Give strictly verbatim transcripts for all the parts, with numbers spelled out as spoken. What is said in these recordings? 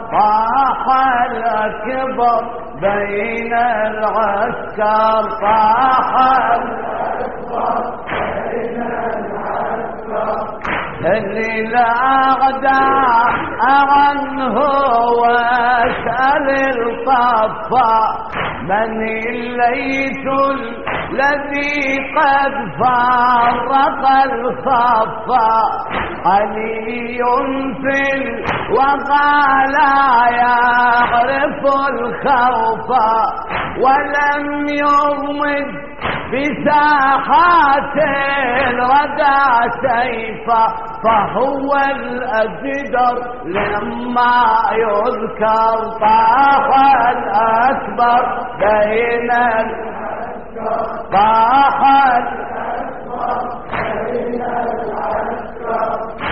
طاح الأكبر بين العسكر، طاح الأكبر بين العسكر، اللي الأعداء عنه واسأل الطفا، من الليث الذي قد فرق الصفا، علي في الوغى لا يعرف الخوف، ولم يغمد بساحات الردى سيفا، فهو الأجدر لما يذكر، طاح الأكبر بين العسكر، طاح الأكبر بين العسكر،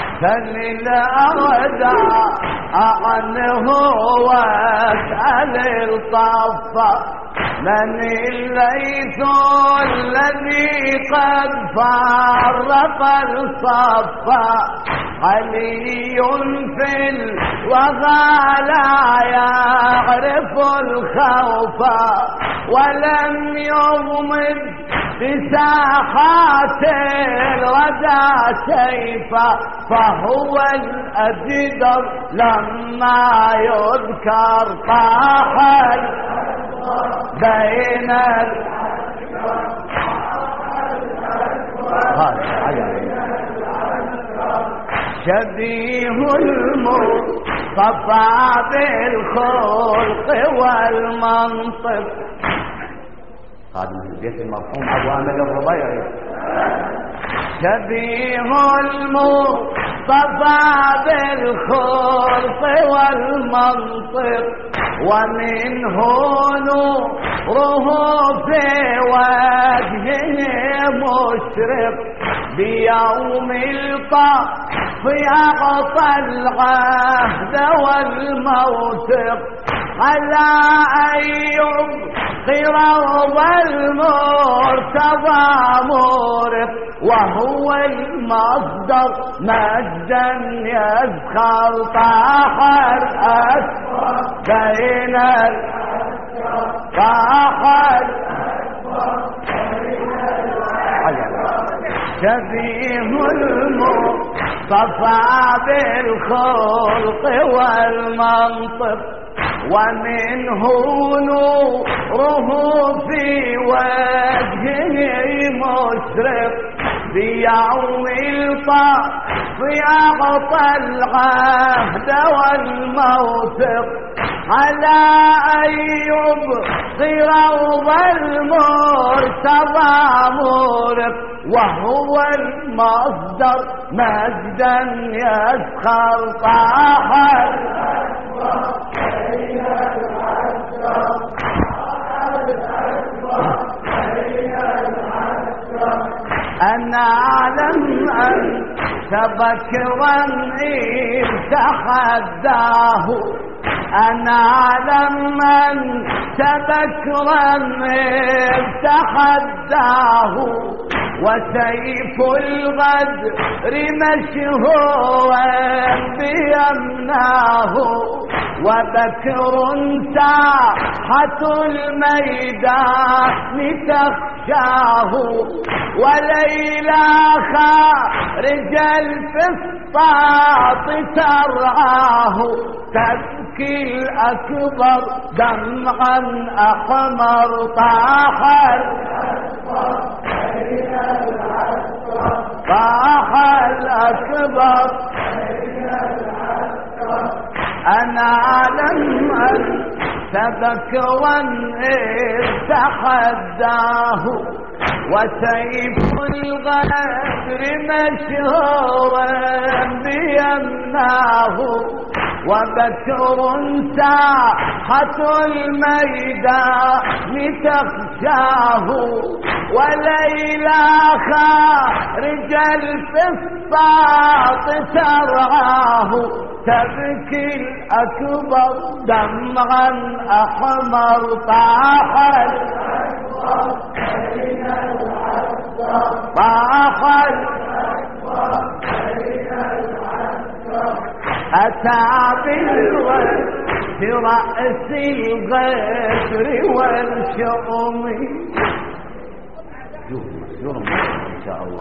فللأعداء عنه واسأل الطفا، من الليث الذي قد فرق الصفا، علي في الوغى لا يعرف الخوف، ولم يغمد بساحات الردى سيفا، فهو الأجدر لما يذكر، طاح بين العسكر، شبيه المصطفى بالخلق والمنطق. خادم البيت المرحوم أبو أمل الربيعي. شبيه المصطفى بالخلق والمنطق، ومنه نوره في وجهه مشرق، بيوم الطف أعطى العهد والموثق، على أن يبقي روض المرتضى مورق، وهو المصدر مجدا يزخر، طاح الأكبر بين العسكر، طاح الأكبر بين العسكر، شبيه المصطفى بالخلق والمنطق، ومنه نوره في وجهه مشرق، بيوم الطف أعطى العهد والموثق، على أن يبقي روض المرتضى مورق، وهو المصدر مجدا يزخر، طاح الأكبر بين العسكر، طاح الأكبر بين العسكر، أنا أعلم أن بكرا إذ تحداه، أنا أعلم أن بكرا إذ تحداه، وسيف الغدر مشهورا بيمناه، وبكر ساحة الميدان تخشاه، وليلى خارج الفسطاط ترعاه، تبكي الأكبر دمعا أحمر، طاح الأكبر بين العسكر، طاح الأكبر بين العسكر، أنا أعلم أن بكرا إذ تحداه، وسيف الغدر مشهورا بيمناه، وبكر ساحة الميدان تخشاه، وليلى خارج الفسطاط ترعاه، تبكي الأكبر دمعا أحمر، طاح الأكبر بين العسكر، طاح الأكبر بين العسكر، أتى بالوجه برأس الغدر والشؤم. جور إن شاء الله.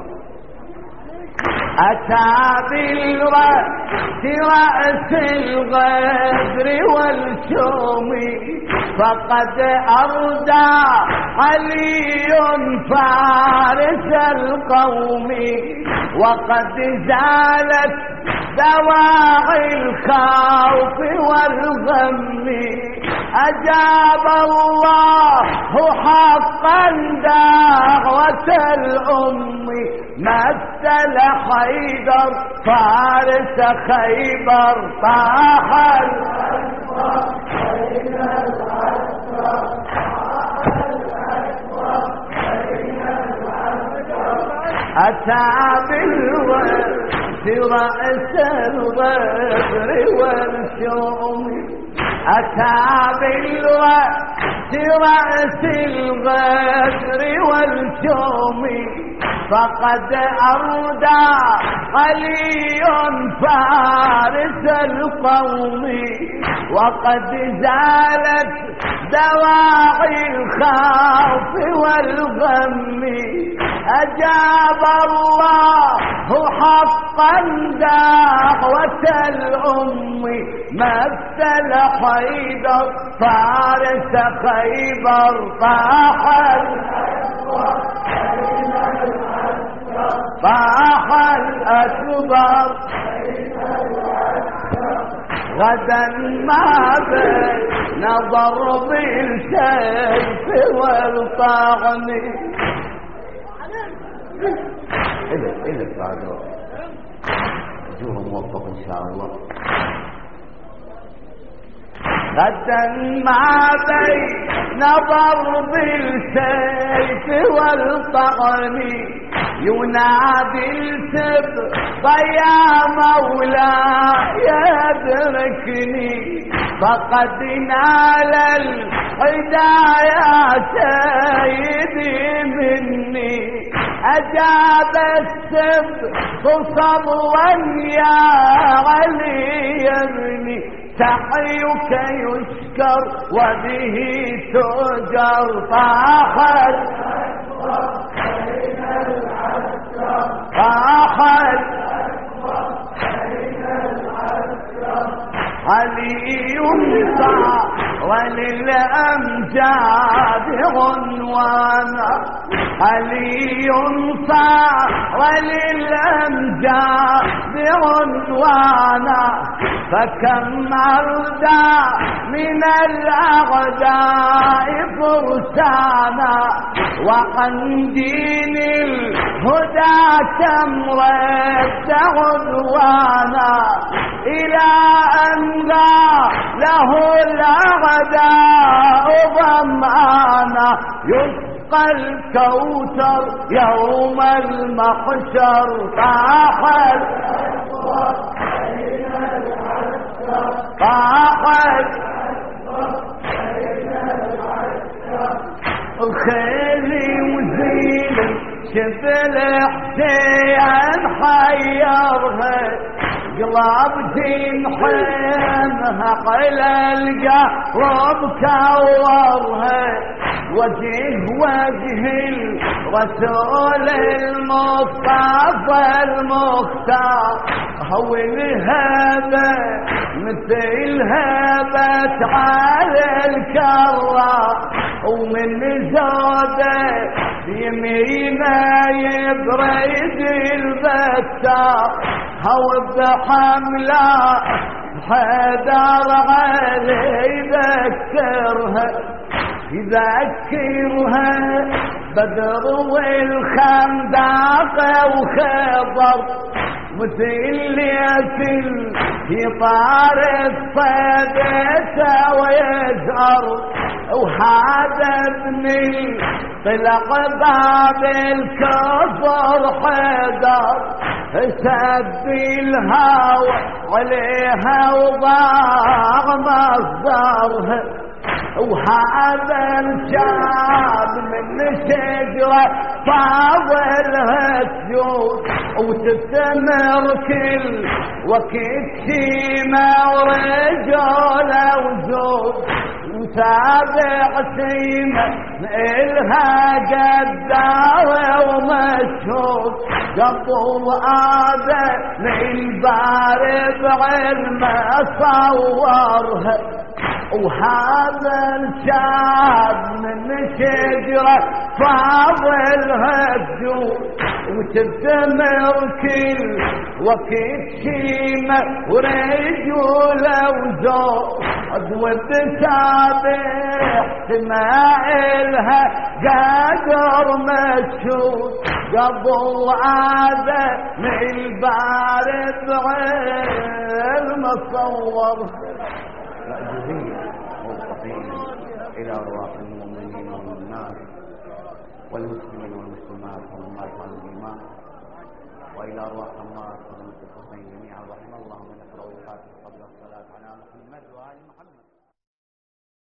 أتى بالرأس رأس الغدر والشؤم فقد أردى علي فارس القوم وقد زالت دواعي الخوف والغم أجاب الله حقا دعوة الأم مثل حيدر فارس خيبر طاح أتى بالورد رأس الغدر والشؤم أتى بالرأس رأس الغدر والشؤم فقد أردى علي فارس القوم وقد زالت دواعي الخوف والغم أجاب الله حقا دعوة الأم مثل حيدر فارس خيبر طاح طاح الأكبر غدا ما بين ضرب السيف والطعن. إلك إلك بعد وجوه موفق إن شاء الله. غدا ما بين ضرب السيف والطعن ينادي السبط يا مولاي ادركني فقد نال الهدايا سيدي مني. أجاب السبط صبوا يا علي ابني سعيك يشكر وبه تؤجر طاحت طاحت علي صار وللأمجاد عنوانا علي صار وللأمجاد عنوانا فكم أردى من الأعداء فرسانا وعن دين الهدى كم رد عدوانا إلى أن له الأعداء ظمآنا يسقى الكوثر يوم المحشر طاحت طاحت خيلي وزيل شفل حسين حيرها قلبتي نحنها على القرب كورها وجه وجه الرسول المصطفى المختار هو الهبة مثل هبة على الكرة ومن زوده يمينه يبرد البتار هو بحملة حدار عليه يذكرها يذكرها بدر والخندق وخضر مثل ياسل يطار الصيدة ويزهر وهذا ابني طلق باب الكفر حيدر سد الهوى عليها وضاع مصدرها وهذا الشاب من شجرة فاضلها تجوز وتستمر كل وقت شيمة ورجال وزوج سابع سيمة إلها قدار ومشهور قبل آدم الباري بعلمه صورها وهذا الشاب من شجرة فاضلها الدور وتبتمر كل وقت شيمة ورجولة وزور ود سابح سماعلها قادر مشهور قبل آدم البارد بعلم صور جزية موقفين إلى أرواح المؤمنين والمؤمنات والمسلمين والمسلمات والأمات والإيمان وإلى أرواح أموات المتقين جميعا رحم الله من يقرأ الفاتحة قبل الصلاة على محمد وآل محمد.